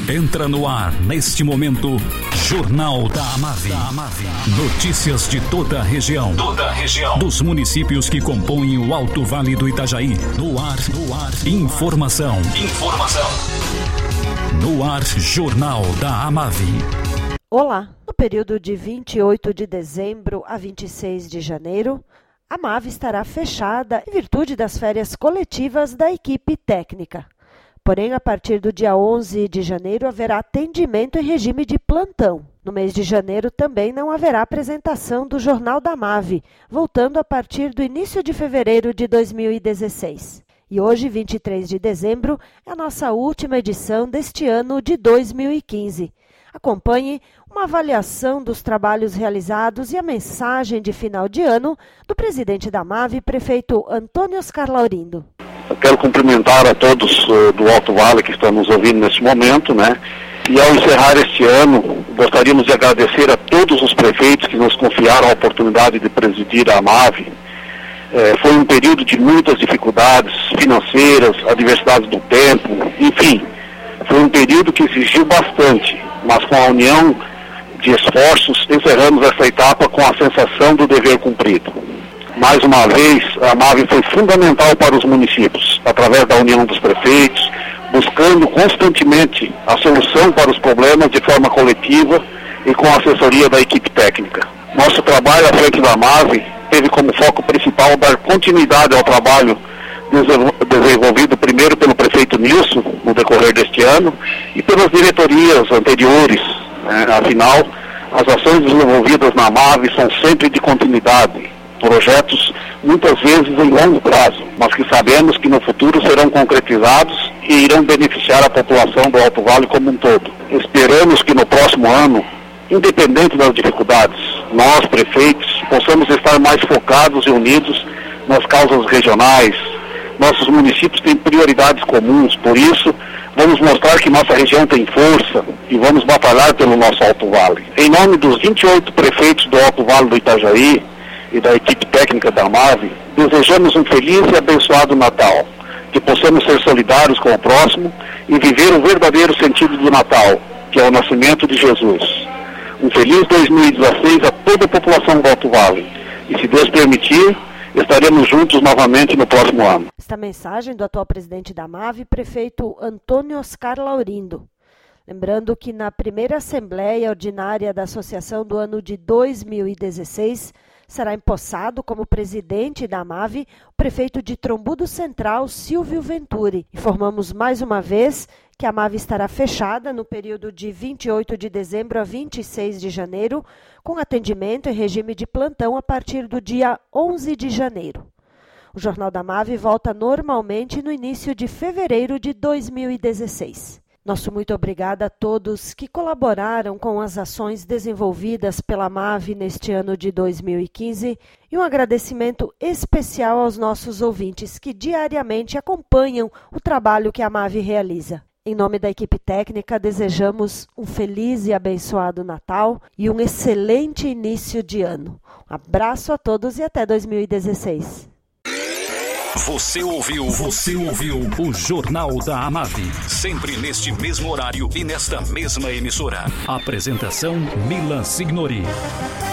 Entra no ar, neste momento, Jornal da Amave. Notícias de toda a região. Dos municípios que compõem o Alto Vale do Itajaí. No ar. Informação. No ar, Jornal da Amave. Olá, no período de 28 de dezembro a 26 de janeiro, a Amave estará fechada em virtude das férias coletivas da equipe técnica. Porém, a partir do dia 11 de janeiro haverá atendimento em regime de plantão. No mês de janeiro também não haverá apresentação do Jornal da Amave, voltando a partir do início de fevereiro de 2016. E hoje, 23 de dezembro, é a nossa última edição deste ano de 2015. Acompanhe uma avaliação dos trabalhos realizados e a mensagem de final de ano do presidente da Amave, prefeito Antônio Oscar Laurindo. Eu quero cumprimentar a todos do Alto Vale que estão nos ouvindo nesse momento, E ao encerrar este ano, gostaríamos de agradecer a todos os prefeitos que nos confiaram a oportunidade de presidir a Amave. Foi um período de muitas dificuldades financeiras, adversidades do tempo, enfim, foi um período que exigiu bastante, mas com a união de esforços encerramos essa etapa com a sensação do dever cumprido. Mais uma vez, a Amave foi fundamental para os municípios, através da união dos prefeitos, buscando constantemente a solução para os problemas de forma coletiva e com a assessoria da equipe técnica. Nosso trabalho à frente da Amave teve como foco principal dar continuidade ao trabalho desenvolvido primeiro pelo prefeito Nilson, no decorrer deste ano, e pelas diretorias anteriores. Afinal, as ações desenvolvidas na Amave são sempre de continuidade, projetos muitas vezes em longo prazo, mas que sabemos que no futuro serão concretizados e irão beneficiar a população do Alto Vale como um todo. Esperamos que no próximo ano, independente das dificuldades, nós, prefeitos, possamos estar mais focados e unidos nas causas regionais. Nossos municípios têm prioridades comuns, por isso, vamos mostrar que nossa região tem força e vamos batalhar pelo nosso Alto Vale. Em nome dos 28 prefeitos do Alto Vale do Itajaí e da equipe técnica da Amave, desejamos um feliz e abençoado Natal, que possamos ser solidários com o próximo e viver o verdadeiro sentido do Natal, que é o nascimento de Jesus. Um feliz 2016 a toda a população do Alto Vale. E se Deus permitir, estaremos juntos novamente no próximo ano. Esta mensagem do atual presidente da Amave, prefeito Antônio Oscar Laurindo. Lembrando que na primeira Assembleia Ordinária da Associação do ano de 2016, será empossado como presidente da Amave o prefeito de Trombudo Central, Silvio Venturi. Informamos mais uma vez que a Amave estará fechada no período de 28 de dezembro a 26 de janeiro, com atendimento em regime de plantão a partir do dia 11 de janeiro. O Jornal da Amave volta normalmente no início de fevereiro de 2016. Nosso muito obrigado a todos que colaboraram com as ações desenvolvidas pela Amave neste ano de 2015 e um agradecimento especial aos nossos ouvintes que diariamente acompanham o trabalho que a Amave realiza. Em nome da equipe técnica, desejamos um feliz e abençoado Natal e um excelente início de ano. Um abraço a todos e até 2016. Você ouviu o Jornal da Amave, sempre neste mesmo horário e nesta mesma emissora. Apresentação Milan Signori.